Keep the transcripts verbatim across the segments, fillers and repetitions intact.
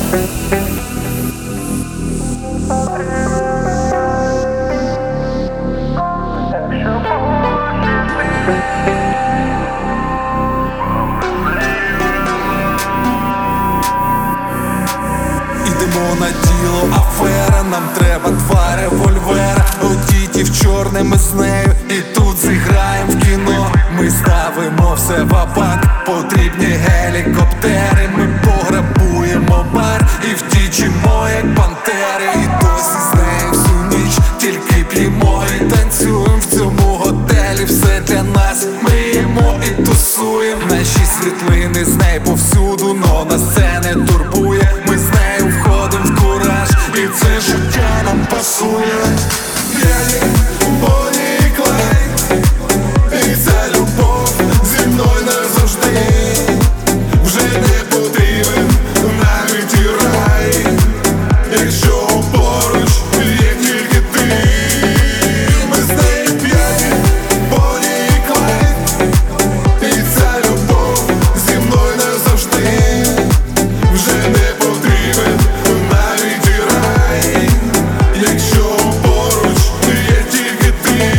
Ідемо на діло, афера, нам треба два револьвера. Одіті в чорне, ми з нею і тут зіграємо в кіно. Ми ставимо все ва-банк, потрібні гелікоптери. Ми пограбуємо бар і втічимо, як пантери. І досі з нею всю ніч тільки п'ємо і танцюємо в цьому готелі. Все для нас, ми їмо і тусуємо. Наші світлини з нею повсюду, но нас це не турбує. Ми з нею входимо в кураж, і це життя нам пасує. П'яні, Бонні і Клайд, і ця любов зі мною назавжди. Вже не потрібен навіть і рай, якщо поруч є тільки ти. Ми з нею п'яні, Бонні і Клайд, і ця любов зі мною назавжди. Вже не потрібен навіть і рай, якщо поруч є тільки ти.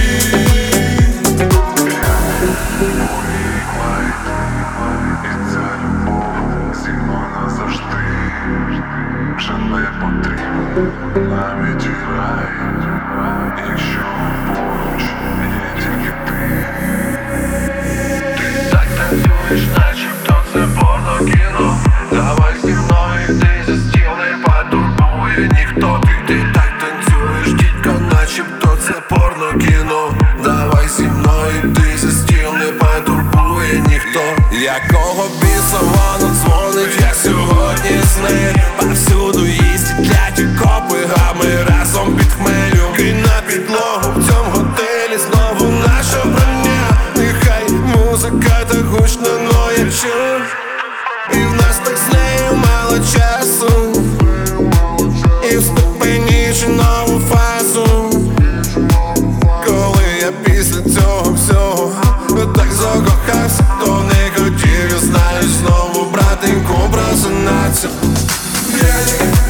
Зі мною назавжди. Вже не потрібен навіть і рай, якщо поруч є тільки ти. Ти так танцюєш, начебто це порно-кіно. Давай зі мною, йди за стіл, не потурбує ніхто. Ти так танцюєш, дідько, начебто це порно-кіно. Давай зі мною, йди за стіл, не потурбує ніхто. Якого біса воно дзвонить, я сьогодні з нею. Повсюду їздять кляті копи, а ми разом під хмелю. Кинь на підлогу в цьому готелі знову наша броня. Нехай музика так гучно, но я чую. І в нас так з нею мало часу, і вступені нову фазу. Коли я після цього всього так закохався, то не хотів, я знаю, знову братеньку просинатися.